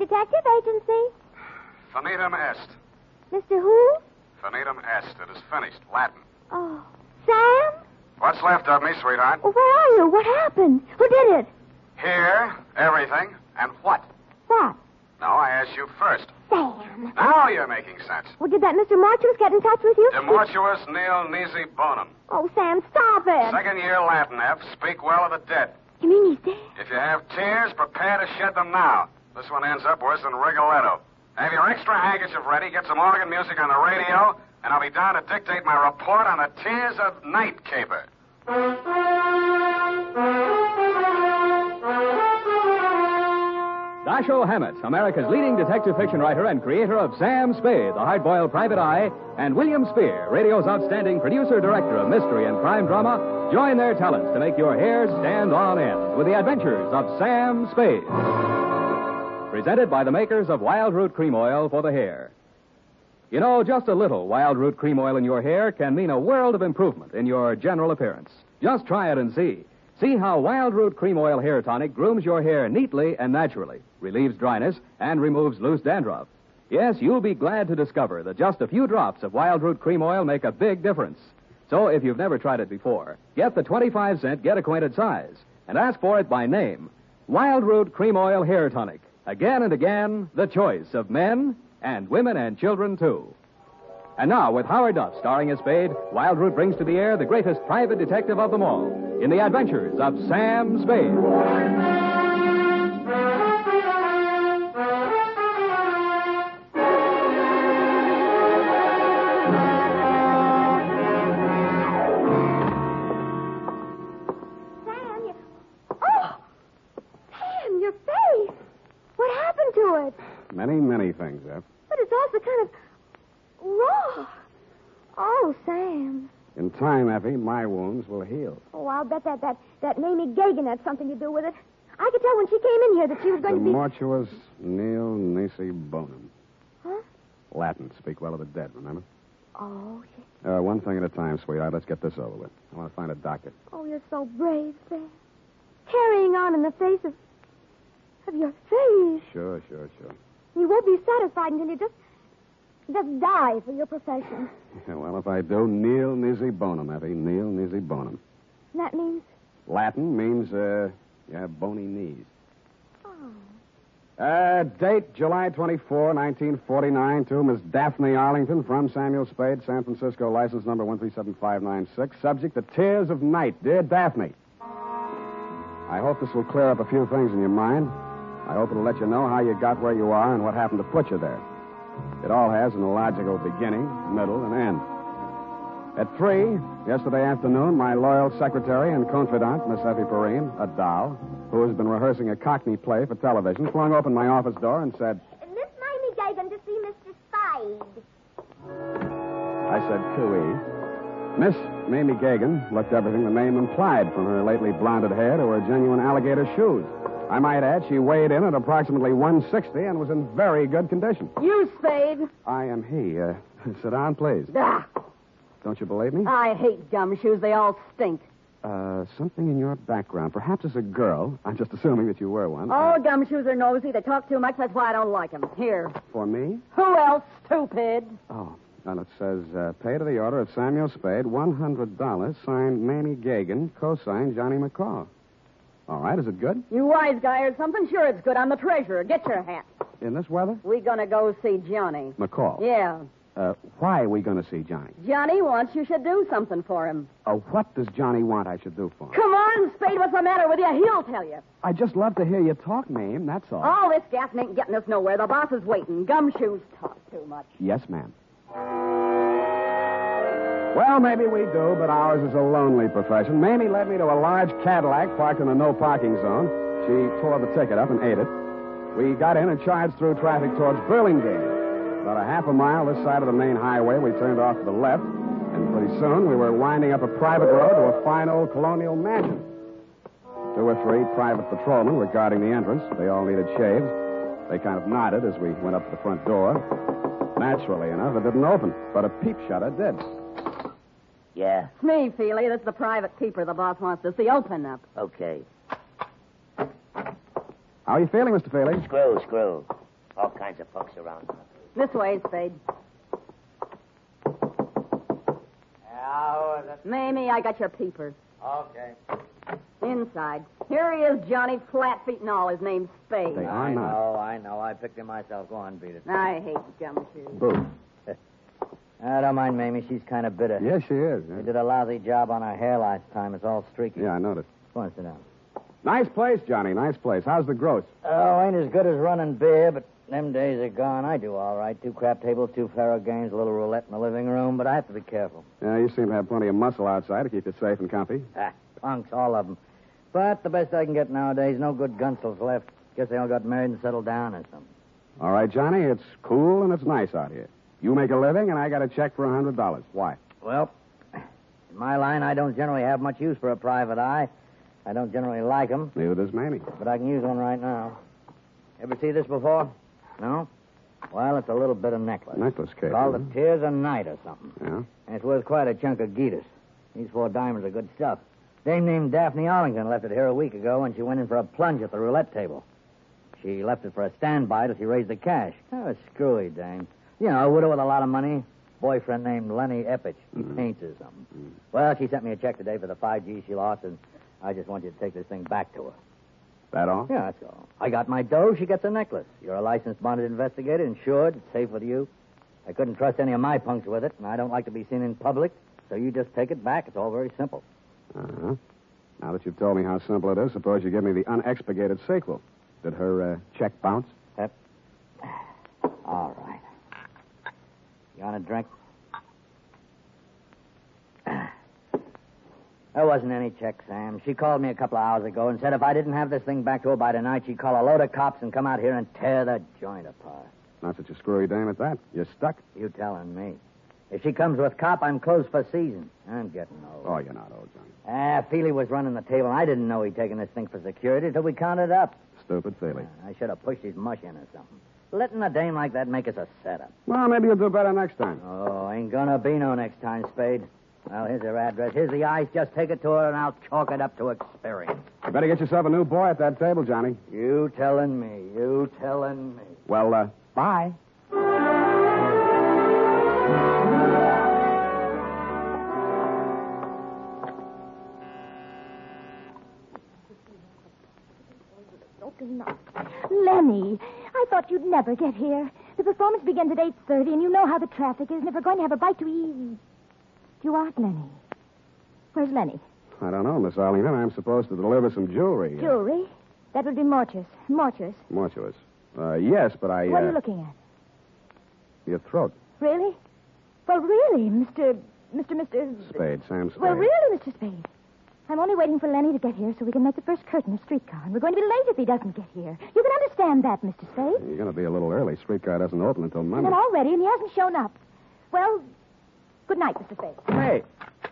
Detective Agency. Finitum est. Mr. Who? Finitum est. It is finished. Latin. Oh, Sam? What's left of me, sweetheart? Well, where are you? What happened? Who did it? Here, everything, and what? What? No, I asked you first. Sam. Now you're making sense. Well, did that Mr. Mortuus get in touch with you? Demortuus nil nisi bonum. Oh, Sam, stop it. Second year Latin, F. Speak well of the dead. You mean he's dead? If you have tears, prepare to shed them now. This one ends up worse than Rigoletto. Have your extra handkerchief ready, get some organ music on the radio, and I'll be down to dictate my report on the Tears of Night caper. Dashiell Hammett, America's leading detective fiction writer and creator of Sam Spade, the hard-boiled private eye, and William Spear, radio's outstanding producer-director of mystery and crime drama, join their talents to make your hair stand on end with the adventures of Sam Spade. Presented by the makers of Wild Root Cream Oil for the hair. You know, just a little Wild Root Cream Oil in your hair can mean a world of improvement in your general appearance. Just try it and see. See how Wild Root Cream Oil Hair Tonic grooms your hair neatly and naturally, relieves dryness, and removes loose dandruff. Yes, you'll be glad to discover that just a few drops of Wild Root Cream Oil make a big difference. So if you've never tried it before, get the 25-cent Get Acquainted size and ask for it by name. Wild Root Cream Oil Hair Tonic. Again and again, the choice of men and women and children, too. And now, with Howard Duff starring as Spade, Wild Root brings to the air the greatest private detective of them all in the adventures of Sam Spade. Sam, your face. What happened to it? Many things, F. But it's also kind of raw. Oh, Sam. In time, Effie, my wounds will heal. Oh, I'll bet that Mamie Gagan had something to do with it. I could tell when she came in here that she was going to be... Demortuus nil nisi bonum. Huh? Latin. Speak well of the dead, remember? Oh, One thing at a time, sweetheart. Let's get this over with. I want to find a doctor. oh, you're so brave, Sam. Carrying on in the face of your face. Sure. You won't be satisfied until you just die for your profession. Yeah, well, if I do, nil nisi bonum, Effie. Nil nisi bonum. That means... Latin means, you have bony knees. Oh. Date, July 24, 1949, to Miss Daphne Arlington from Samuel Spade, San Francisco, license number 137596. Subject, the Tears of Night. Dear Daphne, I hope this will clear up a few things in your mind. I hope it'll let you know how you got where you are and what happened to put you there. It all has an illogical beginning, middle, and end. At 3, yesterday afternoon, my loyal secretary and confidant, Miss Effie Perrine, a doll, who has been rehearsing a Cockney play for television, flung open my office door and said, Miss Mamie Gagan to see Mr. Spade. I said, cooey. Miss Mamie Gagan looked everything the name implied, from her lately blonded hair to her genuine alligator shoes. I might add, she weighed in at approximately 160 and was in very good condition. You, Spade. I am he. Sit down, please. Ah, Don't you believe me? I hate gumshoes. They all stink. Something in your background. Perhaps as a girl. I'm just assuming that you were one. All gumshoes are nosy. They talk too much. That's why I don't like them. Here. For me? Who else, stupid? Oh. And it says, pay to the order of Samuel Spade, $100, signed Mamie Gagan, co-signed Johnny McCall. All right, is it good? You wise guy or something? Sure, it's good. I'm the treasurer. Get your hat. In this weather? We gonna go see Johnny. McCall. Yeah. Why are we going to see Johnny? Johnny wants you should do something for him. What does Johnny want I should do for him? Come on, Spade. What's the matter with you? He'll tell you. I just love to hear you talk, Mame. That's all. All this gassing ain't getting us nowhere. The boss is waiting. Gumshoes talk too much. Yes, ma'am. Well, maybe we do, but ours is a lonely profession. Mamie led me to a large Cadillac parked in a no-parking zone. She tore the ticket up and ate it. We got in and charged through traffic towards Burlingame. About a half a mile this side of the main highway, we turned off to the left, and pretty soon we were winding up a private road to a fine old colonial mansion. 2 or 3 private patrolmen were guarding the entrance. They all needed shaves. They kind of nodded as we went up to the front door. Naturally enough, it didn't open, but a peep shutter did. Yeah, It's me, Feely. This is the private keeper the boss wants to see. Open up. okay. How are you feeling, Mr. Feely? Screw. All kinds of folks around. This way, Spade. How is it? Mamie, I got your peepers. Okay. Inside. Here he is, Johnny, flat feet and all. His name's Spade. They are not. I know. I picked it myself. Go on, beat it. I hate gumshoes. Boo. Don't mind Mamie. She's kind of bitter. Yes, she is. She did a lousy job on her hair last time. It's all streaky. Yeah, I noticed. Go on, sit down. Nice place, Johnny. Nice place. How's the gross? Oh, ain't as good as running beer, but them days are gone. I do all right. 2 crap tables, 2 faro games, a little roulette in the living room, but I have to be careful. Yeah, you seem to have plenty of muscle outside to keep you safe and comfy. Punks, all of them. But the best I can get nowadays, no good gunsels left. Guess they all got married and settled down or something. All right, Johnny, it's cool and it's nice out here. You make a living, and I got a check for $100. Why? Well, in my line, I don't generally have much use for a private eye. I don't generally like 'em, Neither does Mamie. but I can use one right now. Ever see this before? No? Well, it's a little bit of necklace. Necklace case. Called huh? the Tears of Night or something. Yeah? And it's worth quite a chunk of Geetus. These 4 diamonds are good stuff. Dame named Daphne Arlington left it here a week ago when she went in for a plunge at the roulette table. She left it for a standby till she raised the cash. Oh, a screwy dame. You know, a widow with a lot of money. Boyfriend named Lenny Eppich. He paints or something. Well, she sent me a check today for the 5 G's she lost, and I just want you to take this thing back to her. That all? Yeah, that's all. I got my dough, she gets a necklace. You're a licensed bonded investigator, insured, it's safe with you. I couldn't trust any of my punks with it, and I don't like to be seen in public, so you just take it back. It's all very simple. Uh-huh. Now that you've told me how simple it is, suppose you give me the unexpurgated sequel. Did her check bounce? All right. You want a drink? There wasn't any check, Sam. She called me a couple of hours ago and said if I didn't have this thing back to her by tonight, she'd call a load of cops and come out here and tear the joint apart. Not such a screwy dame at that. You're stuck? You telling me. If she comes with cop, I'm closed for season. I'm getting old. Oh, you're not old, Johnny. Feely was running the table. I didn't know he'd taken this thing for security till we counted up. Stupid Feely. I should have pushed his mush in or something. Letting a dame like that make us a setup. Well, maybe you'll do better next time. Oh, ain't gonna be no next time, Spade. Well, here's her address. Here's the ice. Just take it to her, and I'll chalk it up to experience. You better get yourself a new boy at that table, Johnny. You telling me. You telling me. Well, bye. Lenny, I thought you'd never get here. The performance begins at 8:30, and you know how the traffic is, and if we're going to have a bite to eat... You aren't Lenny. Where's Lenny? I don't know, Miss Arlington. I'm supposed to deliver some jewelry. Jewelry? That would be mortuous. Mortuous. Mortuous. Yes, but I... What are you looking at? Your throat. Really? Well, really, Mr. Spade, Sam Spade. Well, really, Mr. Spade. I'm only waiting for Lenny to get here so we can make the first curtain of streetcar. And we're going to be late if he doesn't get here. You can understand that, Mr. Spade. You're going to be a little early. Streetcar doesn't open until Monday. And I'm all ready, and he hasn't shown up. Well, good night, Mr. Spade. Hey.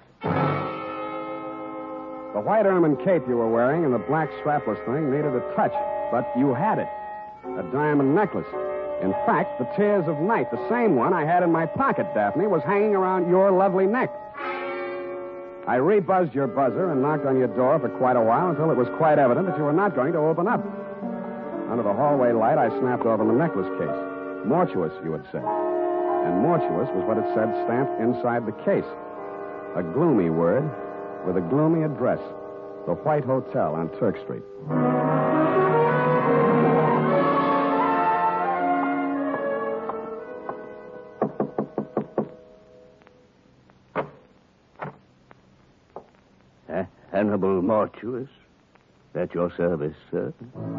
The white ermine cape you were wearing and the black strapless thing needed a touch, but you had it. A diamond necklace. In fact, the Tears of Night, the same one I had in my pocket, Daphne, was hanging around your lovely neck. I rebuzzed your buzzer and knocked on your door for quite a while until it was quite evident that you were not going to open up. Under the hallway light, I snapped open the necklace case. Mortuous, you had said. And mortuous was what it said stamped inside the case. A gloomy word with a gloomy address. The White Hotel on Turk Street. Hannibal Mortuous. At your service, sir.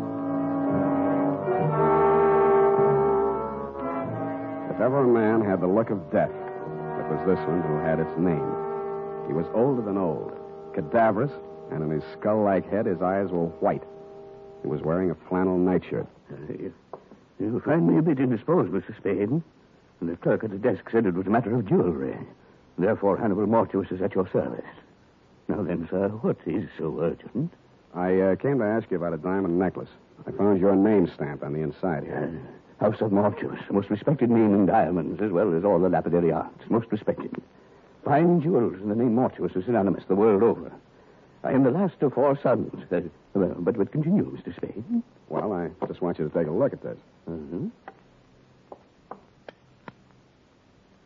If ever a man had the look of death, it was this one who had its name. He was older than old, cadaverous, and in his skull-like head his eyes were white. He was wearing a flannel nightshirt. You find me a bit indisposed, Mr. Spade. And the clerk at the desk said it was a matter of jewelry. Therefore, Hannibal Mortuous is at your service. Now then, sir, what is so urgent? I came to ask you about a diamond necklace. I found your name stamp on the inside here. House of Mortuous, most respected name in diamonds, as well as all the lapidary arts. Most respected. Fine jewels, and the name Mortuous is synonymous the world over. I am the last of 4 sons. But continue, Mr. Spade. Well, I just want you to take a look at this. Mm-hmm.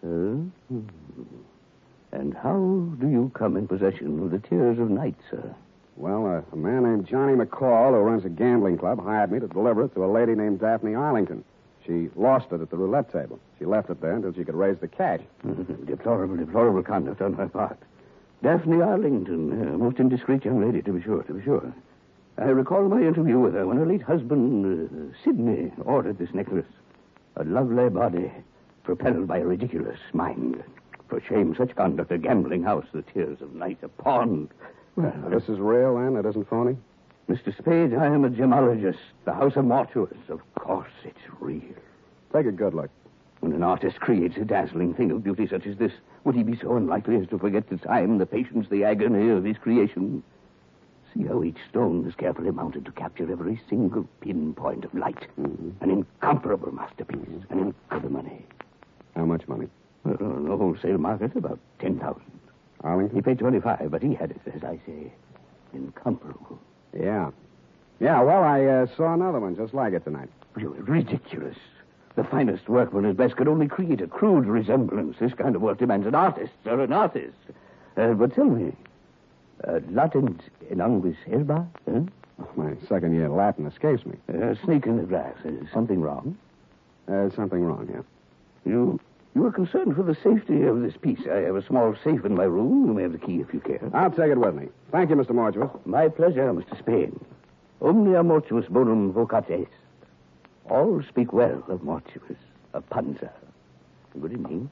And how do you come in possession of the Tears of Night, sir? Well, a man named Johnny McCall, who runs a gambling club, hired me to deliver it to a lady named Daphne Arlington. She lost it at the roulette table. She left it there until she could raise the cash. Deplorable conduct on her part. Daphne Arlington, a most indiscreet young lady, to be sure. I recall my interview with her when her late husband, Sidney, ordered this necklace. A lovely body, propelled by a ridiculous mind. For shame, such conduct, a gambling house, the Tears of Night, a pawn. Well, This is real, then? It isn't phony? Mr. Spade, I am a gemologist. The House of Mortuus. Of course, it's real. Take a good look. When an artist creates a dazzling thing of beauty such as this, would he be so unlikely as to forget the time, the patience, the agony of his creation? See how each stone is carefully mounted to capture every single pinpoint of light. Mm-hmm. An incomparable masterpiece. An incredible money. How much money? Well, on the wholesale market, about 10,000. Arlington? He paid 25, but he had it, as I say, incomparable. Yeah. Yeah, well, I saw another one just like it tonight. Ridiculous. The finest workman at best could only create a crude resemblance. This kind of work demands an artist, sir, an artist. But tell me, Latin en anguis herba? Huh? My second year Latin escapes me. Snake in the grass. Something wrong? Something wrong, yeah. You are concerned for the safety of this piece. I have a small safe in my room. You may have the key if you care. I'll take it with me. Thank you, Mr. Mortuus. My pleasure, Mr. Spade. Omnia mortuus bonum vocat est. All speak well of Mortuus, of Panza. Good evening.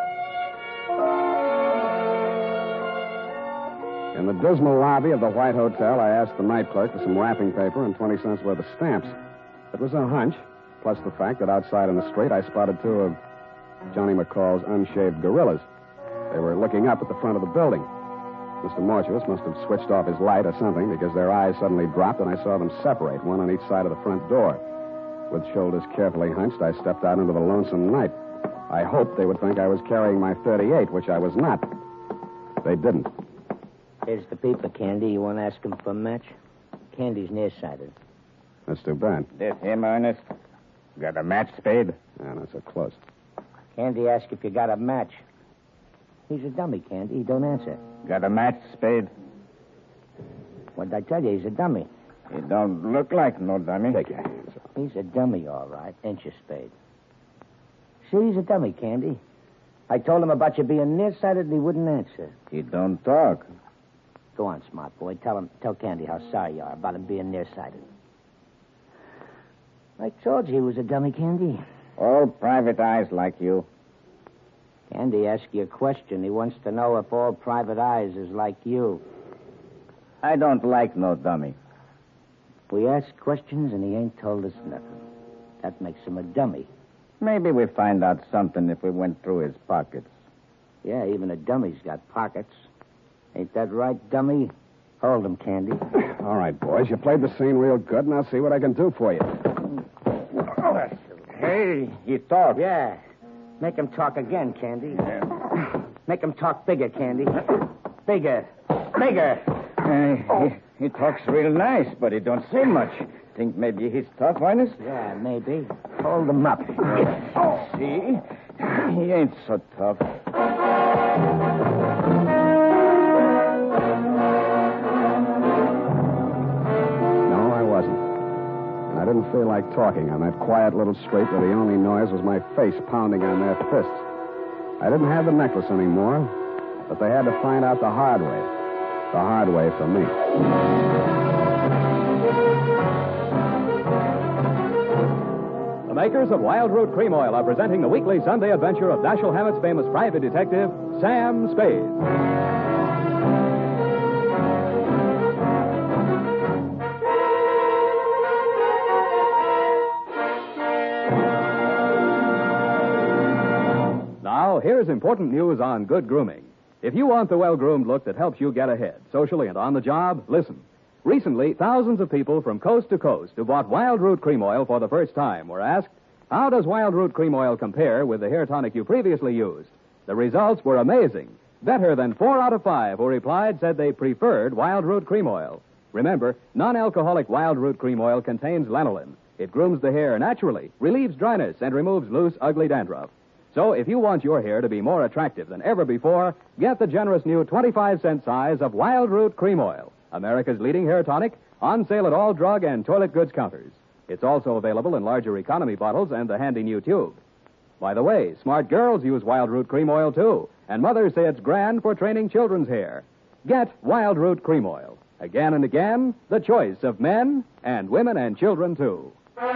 In the dismal lobby of the White Hotel, I asked the night clerk for some wrapping paper and 20 cents worth of stamps. It was a hunch, plus the fact that outside in the street I spotted two of Johnny McCall's unshaved gorillas. They were looking up at the front of the building. Mr. Mortuus must have switched off his light or something because their eyes suddenly dropped and I saw them separate, one on each side of the front door. With shoulders carefully hunched, I stepped out into the lonesome night. I hoped they would think I was carrying my .38, which I was not. They didn't. Here's the paper, Candy. You want to ask him for a match? Candy's nearsighted. That's too bad. This him, Ernest? Got a match, Spade? Yeah, not so close. Candy asked if you got a match. He's a dummy, Candy. He don't answer. Got a match, Spade? What did I tell you? He's a dummy. He don't look like no dummy. Take your hands off. He's a dummy, all right. Ain't you, Spade? See, he's a dummy, Candy. I told him about you being nearsighted and he wouldn't answer. He don't talk. Go on, smart boy. Tell Candy how sorry you are about him being nearsighted. I told you he was a dummy, Candy. All private eyes like you. Candy asked you a question. He wants to know if all private eyes is like you. I don't like no dummy. We ask questions and he ain't told us nothing. That makes him a dummy. Maybe we find out something if we went through his pockets. Yeah, even a dummy's got pockets. Ain't that right, dummy? Hold him, Candy. All right, boys, you played the scene real good, and I'll see what I can do for you. Hey, he talks. Yeah. Make him talk again, Candy. Make him talk bigger, Candy. Bigger. He talks real nice, but he don't say much. Think maybe he's tough, Ernest? Yeah, maybe. Hold him up. See? He ain't so tough. No, I wasn't. And I didn't feel like talking on that quiet little street where the only noise was my face pounding on their fists. I didn't have the necklace anymore, but they had to find out the hard way. The hard way for me. The makers of Wild Root Cream Oil are presenting the weekly Sunday adventure of Dashiell Hammett's famous private detective, Sam Spade. Now, here's important news on good grooming. If you want the well-groomed look that helps you get ahead, socially and on the job, listen. Recently, thousands of people from coast to coast who bought Wild Root Cream Oil for the first time were asked, how does Wild Root Cream Oil compare with the hair tonic you previously used? The results were amazing. Better than 4 out of 5 who replied said they preferred Wild Root Cream Oil. Remember, non-alcoholic Wild Root Cream Oil contains lanolin. It grooms the hair naturally, relieves dryness, and removes loose, ugly dandruff. So if you want your hair to be more attractive than ever before, get the generous new 25-cent size of Wild Root Cream Oil, America's leading hair tonic, on sale at all drug and toilet goods counters. It's also available in larger economy bottles and the handy new tube. By the way, smart girls use Wild Root Cream Oil, too, and mothers say it's grand for training children's hair. Get Wild Root Cream Oil. Again and again, the choice of men and women and children, too.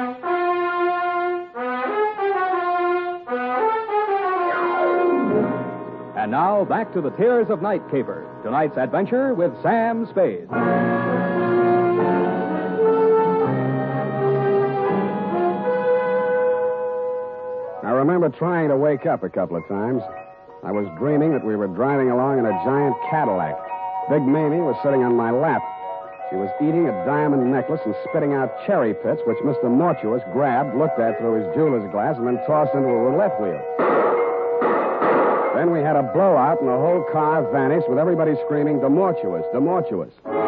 And now, back to the Tears of Night caper. Tonight's adventure with Sam Spade. I remember trying to wake up a couple of times. I was dreaming that we were driving along in a giant Cadillac. Big Mamie was sitting on my lap. She was eating a diamond necklace and spitting out cherry pits, which Mr. Mortuus grabbed, looked at through his jeweler's glass, and then tossed into a roulette wheel. Then we had a blowout, and the whole car vanished with everybody screaming, "Demortuous, Demortuous."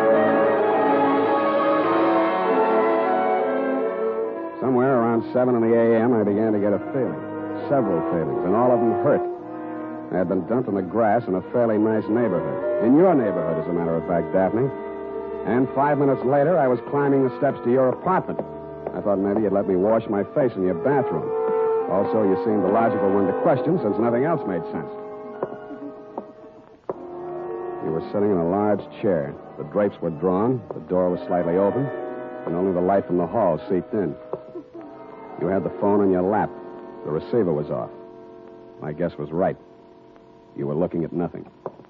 Somewhere around 7 in the a.m., I began to get a feeling. Several feelings, and all of them hurt. I had been dumped in the grass in a fairly nice neighborhood. In your neighborhood, as a matter of fact, Daphne. And 5 minutes later, I was climbing the steps to your apartment. I thought maybe you'd let me wash my face in your bathroom. Also, you seemed the logical one to question since nothing else made sense. You were sitting in a large chair. The drapes were drawn, the door was slightly open, and only the light from the hall seeped in. You had the phone in your lap. The receiver was off. My guess was right. You were looking at nothing.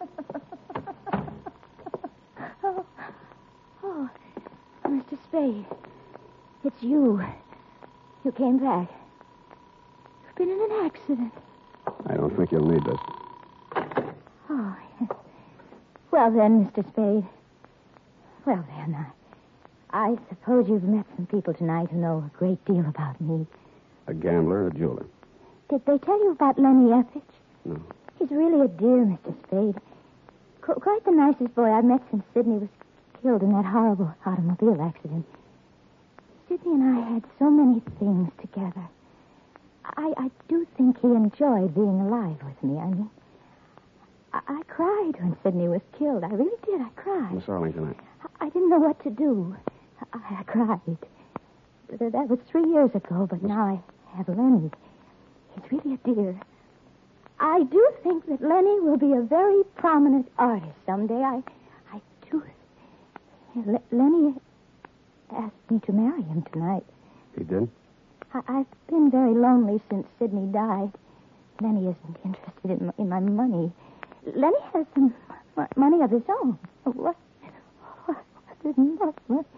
Oh, Mr. Spade, it's you. You came back. You've been in an accident. I don't think you'll need this. Oh, yes. Well then, Mr. Spade. Well then, I suppose you've met some people tonight who know a great deal about me. A gambler, a jeweler. Did they tell you about Lenny Eppich? No. He's really a dear, Mr. Spade. Quite the nicest boy I've met since Sidney was killed in that horrible automobile accident. Sidney and I had so many things together. I do think he enjoyed being alive with me. I mean, I cried when Sidney was killed. I really did. I cried. Miss Arlington, I didn't know what to do. I cried. That was 3 years ago, but now I have Lenny. He's really a dear. I do think that Lenny will be a very prominent artist someday. I do. Lenny asked me to marry him tonight. He did? I've been very lonely since Sidney died. Lenny isn't interested in my money. Lenny has some money of his own. What is enough?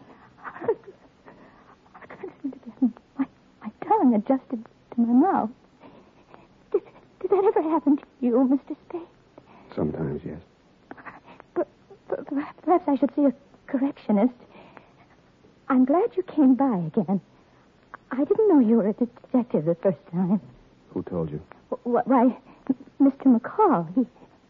I couldn't get my tongue adjusted to my mouth. Did that ever happen to you, Mr. Spade? Sometimes, yes. But perhaps I should see a correctionist. I'm glad you came by again. I didn't know you were a detective the first time. Who told you? Why, Mr. McCall. He...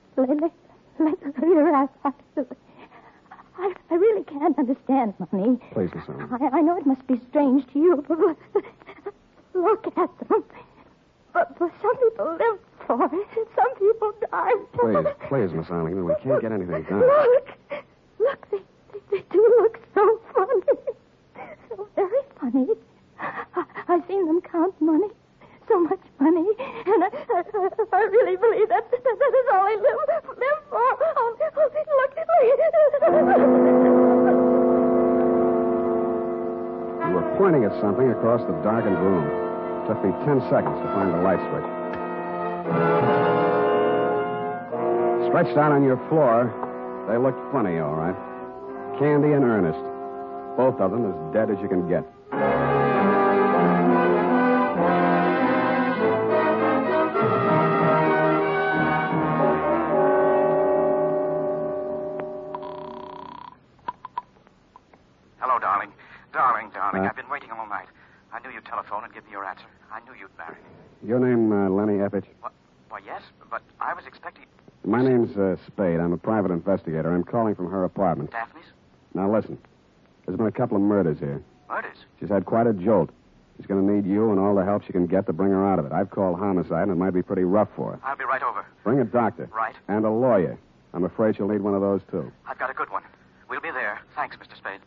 I really can't understand money. Please, Miss Arlington. I know it must be strange to you, but look at them. But some people live for it, some people die. Please, Miss Arlington, we can't get anything done. Look, they do look so funny. So very funny. I've seen them count money. So much money. And I really believe that is all they live for. Oh, look. You were pointing at something across the darkened room. It took me 10 seconds to find the light switch. Stretched out on your floor, they looked funny, all right. Candy and Ernest. Both of them as dead as you can get. Hello, darling. Darling, I've been waiting all night. I knew you'd telephone and give me your answer. I knew you'd marry me. Your name, Lenny Eppich? Why, yes, but I was expecting... My name's Spade. I'm a private investigator. I'm calling from her apartment. Daphne's? Now, listen. There's been a couple of murders here. Murders? She's had quite a jolt. She's going to need you and all the help she can get to bring her out of it. I've called homicide, and it might be pretty rough for her. I'll be right over. Bring a doctor. Right. And a lawyer. I'm afraid she'll need one of those, too. I've got a good one. We'll be there. Thanks, Mr. Spade.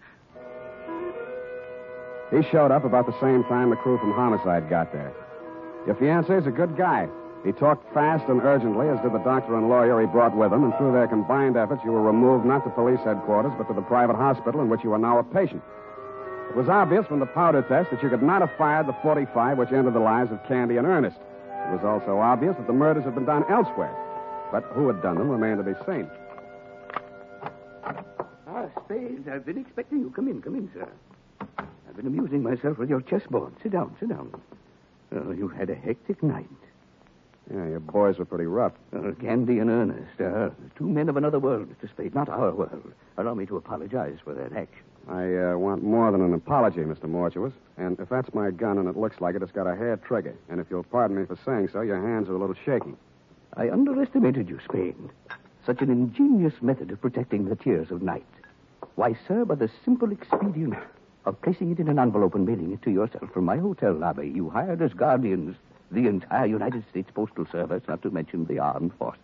He showed up about the same time the crew from homicide got there. Your fiancé's a good guy. He talked fast and urgently, as did the doctor and lawyer he brought with him, and through their combined efforts, you were removed not to police headquarters, but to the private hospital in which you are now a patient. It was obvious from the powder test that you could not have fired the .45 which ended the lives of Candy and Ernest. It was also obvious that the murders had been done elsewhere. But who had done them remained to be seen. Spade, I've been expecting you. Come in, sir. I've been amusing myself with your chessboard. Sit down. Oh, you had a hectic night. Yeah, your boys were pretty rough. Candy and Ernest, two men of another world, Mr. Spade, not our world. Allow me to apologize for that action. I want more than an apology, Mr. Mortuus. And if that's my gun, and it looks like it, it's got a hair trigger. And if you'll pardon me for saying so, your hands are a little shaky. I underestimated you, Spade. Such an ingenious method of protecting the tears of night. Why, sir, by the simple expedient of placing it in an envelope and mailing it to yourself from my hotel lobby, you hired as guardians the entire United States Postal Service, not to mention the armed forces.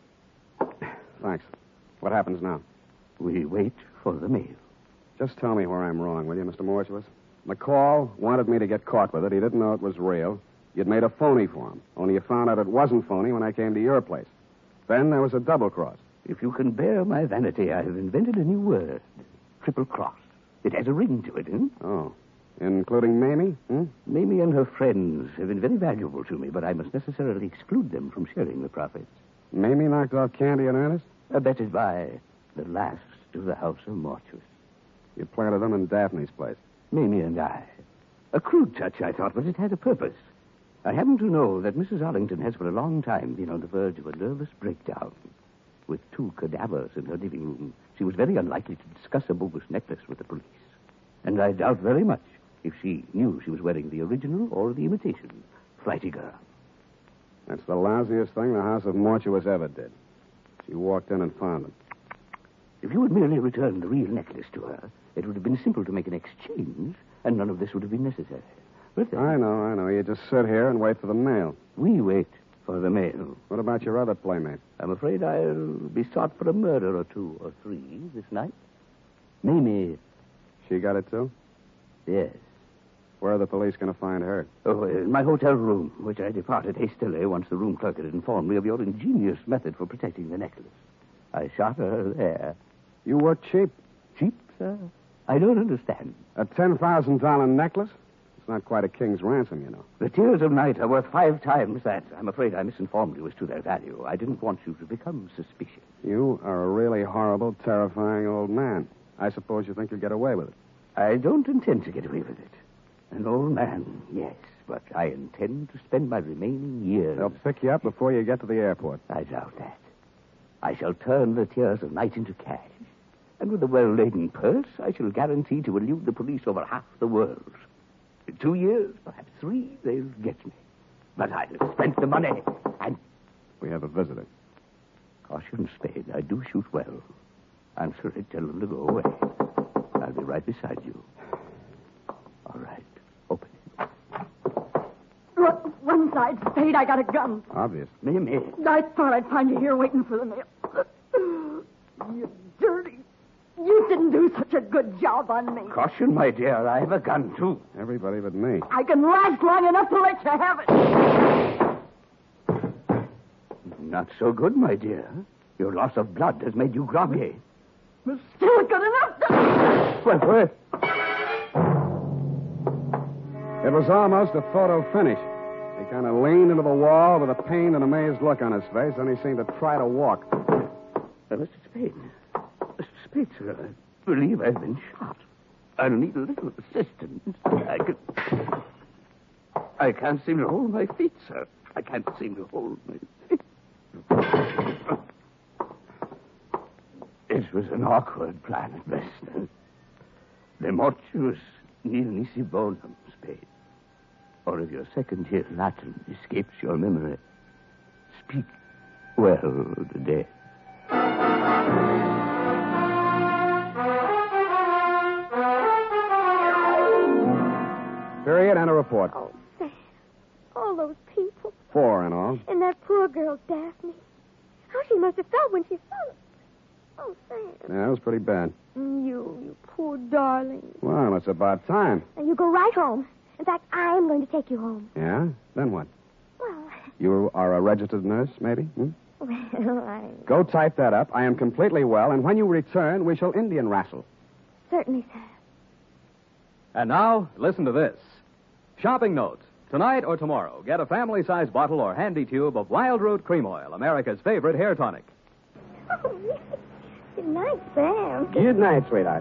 Thanks. What happens now? We wait for the mail. Just tell me where I'm wrong, will you, Mr. Mortuus? McCall wanted me to get caught with it. He didn't know it was real. You'd made a phony for him. Only you found out it wasn't phony when I came to your place. Then there was a double cross. If you can bear my vanity, I have invented a new word. Triple cross. It has a ring to it, Oh. Including Mamie? Mamie and her friends have been very valuable to me, but I must necessarily exclude them from sharing the profits. Mamie knocked off Candy and Ernest? Abetted by the last of the House of Mortuus. You planted them in Daphne's place. Mamie and I. A crude touch, I thought, but it had a purpose. I happen to know that Mrs. Arlington has for a long time been on the verge of a nervous breakdown. With 2 cadavers in her living room, she was very unlikely to discuss a bogus necklace with the police. And I doubt very much if she knew she was wearing the original or the imitation. Flighty girl. That's the lousiest thing the House of Mortuus ever did. She walked in and found them. If you had merely returned the real necklace to her, it would have been simple to make an exchange, and none of this would have been necessary. But then, I know. You just sit here and wait for the mail. We wait for the mail. What about your other playmate? I'm afraid I'll be sought for a murder or 2 or 3 this night. Mamie. She got it, too? Yes. Where are the police going to find her? Oh, in my hotel room, which I departed hastily once the room clerk had informed me of your ingenious method for protecting the necklace. I shot her there. You were cheap. Cheap, sir? I don't understand. A $10,000 necklace? It's not quite a king's ransom, you know. The tears of night are worth 5 times that. I'm afraid I misinformed you as to their value. I didn't want you to become suspicious. You are a really horrible, terrifying old man. I suppose you think you'll get away with it. I don't intend to get away with it. An old man, yes, but I intend to spend my remaining years... They'll pick you up before you get to the airport. I doubt that. I shall turn the tears of night into cash. And with a well-laden purse, I shall guarantee to elude the police over half the world. In 2 years, perhaps 3, they'll get me. But I'll have spent the money, and... We have a visitor. Caution, Spade. I do shoot well. Answer it, tell them to go away. I'll be right beside you. All right. Open it. One side, Spade, I got a gun. Obvious. Mamie. I thought I'd find you here waiting for the mail. You dirty. You didn't do such a good job on me. Caution, my dear. I have a gun, too. Everybody but me. I can last long enough to let you have it. Not so good, my dear. Your loss of blood has made you groggy. But still good enough to... Well, It was almost a photo finish. He kind of leaned into the wall with a pained and amazed look on his face, then he seemed to try to walk. Mr. Spade. Mr. Spade, sir, I believe I've been shot. I'll need a little assistance. I can't seem to hold my feet, sir. I can't seem to hold my feet. It was an awkward plan at best. The mortuus nil nisi bonum, Spade. Or if your second-year Latin escapes your memory, speak well the dead. Period, and a report. Oh, Sam. All those people. 4 in all. And that poor girl, Daphne. How she must have felt when she saw it. Oh, Sam. Yeah, it was pretty bad. You poor darling. Well, it's about time. And you go right home. In fact, I'm going to take you home. Yeah? Then what? Well, You are a registered nurse, maybe? Hmm? I Go type that up. I am completely well, and when you return, we shall Indian wrestle. certainly, Sam. And now, listen to this. Shopping note. Tonight or tomorrow, get a family-sized bottle or handy tube of Wild Root Cream Oil, America's favorite hair tonic. Oh, really? Good night, Sam. Good night, sweetheart.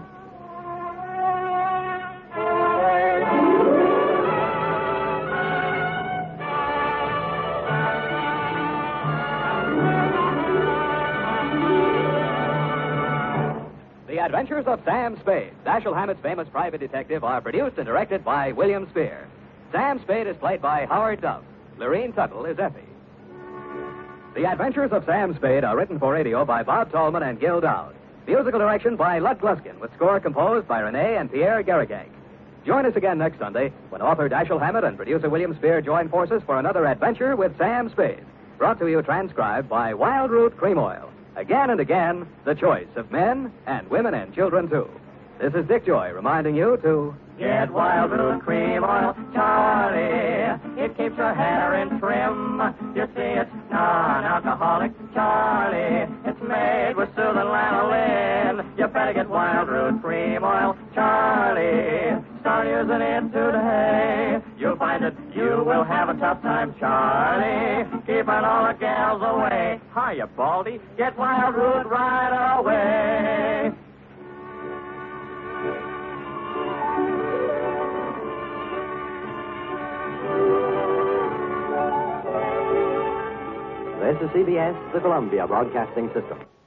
The Adventures of Sam Spade, Dashiell Hammett's famous private detective, are produced and directed by William Spear. Sam Spade is played by Howard Duff. Lorene Tuttle is Effie. The Adventures of Sam Spade are written for radio by Bob Tallman and Gil Dowd. Musical direction by Lud Gluskin, with score composed by Renee and Pierre Garrigank. Join us again next Sunday when author Dashiell Hammett and producer William Spear join forces for another adventure with Sam Spade. Brought to you transcribed by Wild Root Cream Oil. Again and again, the choice of men and women and children, too. This is Dick Joy reminding you to Get Wild Root Cream Oil, Charlie. It keeps your hair in trim. You see, it's non-alcoholic, Charlie. It's made with soothing lanolin. You better get Wild Root Cream Oil, Charlie. Start using it today. You'll find that you will have a tough time, Charlie. Keeping all the gals away. Hiya, Baldy. Get Wild Root right away. This is CBS, the Columbia Broadcasting System.